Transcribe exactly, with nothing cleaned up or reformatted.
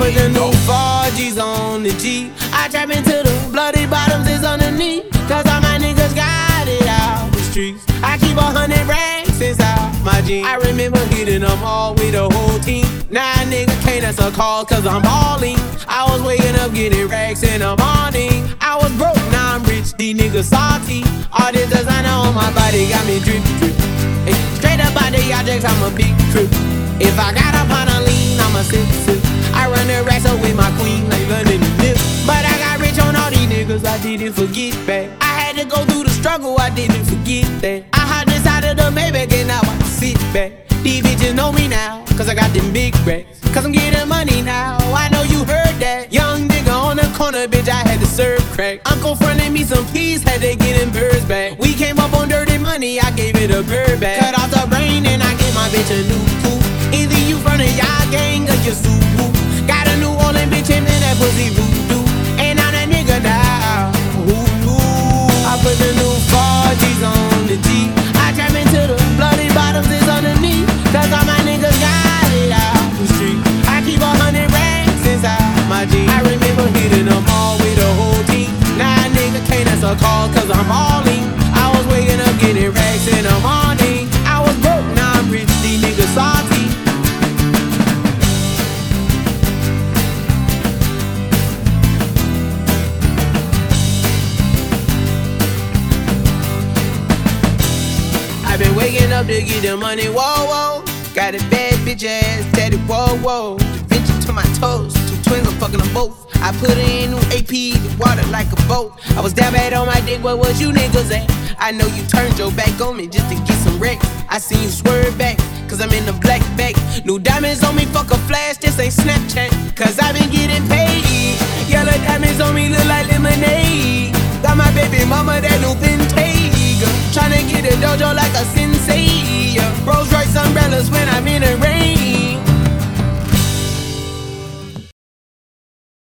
put the new four G's on the G. I trap into the bloody bottoms is underneath. Cause all my niggas got it out the streets. I keep a hundred racks inside my jeans. I remember hitting them all with the whole team. Now a nigga can't answer calls cause I'm balling. I was waking up getting racks in the morning. I was broke, now I'm rich, these niggas salty. All this designer on my body got me drip, drip. Hey, straight up out the objects, I'm a big trip. If I got up on a lean, I'm a sip, sip. I run the racks up with my queen like London and Nip. But I got rich on all these niggas, I didn't forget that. I had to go through the struggle, I didn't forget that. I hopped inside of the Maybach and now I sit back. These bitches know me now, cause I got them big racks. Cause I'm getting money now, I know you heard that. Young nigga on the corner, bitch, I had to serve crack. Uncle fronted me some peas, had to get them birds back. We came up on dirty money, I gave it a bird back. Cut off the brain and I gave my bitch a new coupe. Either you from the y'all gang or you Subaru. Got a New Orleans bitch and then that pussy voodoo. And I'm that nigga now, ooh, ooh. I put the new four G's on the G. I trap into the bloody bottoms is underneath. Cause all my niggas got it out the street. I keep a hundred racks inside my jeans. I remember hitting them all with the whole team. Now a nigga can't answer calls cause I'm all in. I was waking up getting racks in the morning. I was broke, now I'm rich, these niggas salty. Been waking up to get the money, whoa, whoa. Got a bad bitch ass, daddy, whoa, whoa. Venture to my toes, two twins, I'm fucking them both. I put her in new A P, the water like a boat. I was down bad on my dick, where was you niggas at? I know you turned your back on me just to get some wreck. I seen you swerve back, cause I'm in the black bag. New diamonds on me, fuck a flash, this ain't Snapchat. Cause I been getting paid. Yellow diamonds on me look like lemonade. Got my baby mama that new vintage. Tryna get a dojo like a sin.